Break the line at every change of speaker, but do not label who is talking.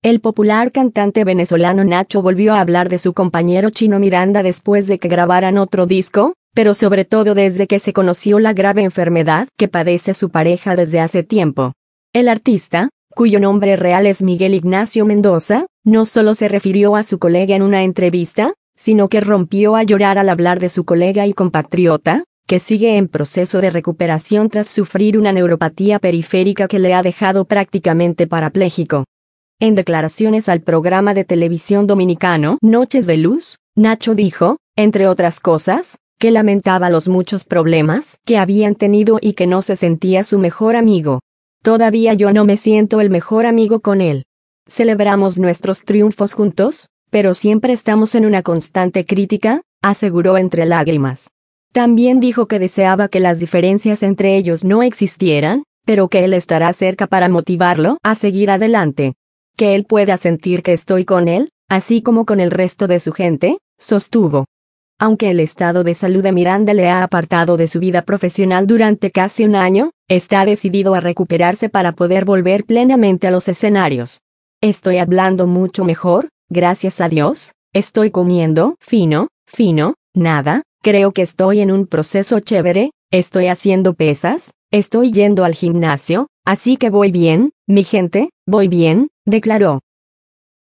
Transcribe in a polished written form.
El popular cantante venezolano Nacho volvió a hablar de su compañero Chino Miranda después de que grabaran otro disco, pero sobre todo desde que se conoció la grave enfermedad que padece su pareja desde hace tiempo. El artista, cuyo nombre real es Miguel Ignacio Mendoza, no solo se refirió a su colega en una entrevista, sino que rompió a llorar al hablar de su colega y compatriota, que sigue en proceso de recuperación tras sufrir una neuropatía periférica que le ha dejado prácticamente parapléjico. En declaraciones al programa de televisión dominicano Noches de Luz, Nacho dijo, entre otras cosas, que lamentaba los muchos problemas que habían tenido y que no se sentía su mejor amigo. Todavía yo no me siento el mejor amigo con él. Celebramos nuestros triunfos juntos, pero siempre estamos en una constante crítica, aseguró entre lágrimas. También dijo que deseaba que las diferencias entre ellos no existieran, pero que él estará cerca para motivarlo a seguir adelante. Que él pueda sentir que estoy con él, así como con el resto de su gente, sostuvo. Aunque el estado de salud de Miranda le ha apartado de su vida profesional durante casi un año, está decidido a recuperarse para poder volver plenamente a los escenarios. Estoy hablando mucho mejor, gracias a Dios, estoy comiendo fino, nada, creo que estoy en un proceso chévere, estoy haciendo pesas, estoy yendo al gimnasio, así que voy bien, mi gente, voy bien, declaró.